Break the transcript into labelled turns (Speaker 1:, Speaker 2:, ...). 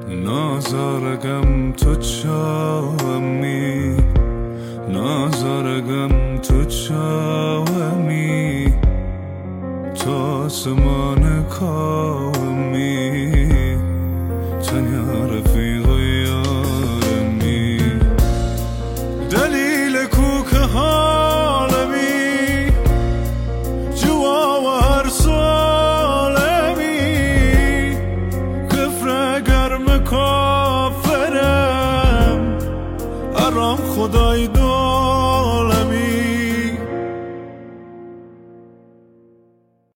Speaker 1: نازارگم تو چاومی، نازارگم تو چاومی، تو آسمان کاومی، تنها رفیق یارمی، دلیل کوک حالمی، جوا و هر سالمی، کفر گرم کافرم، ارام خدای دو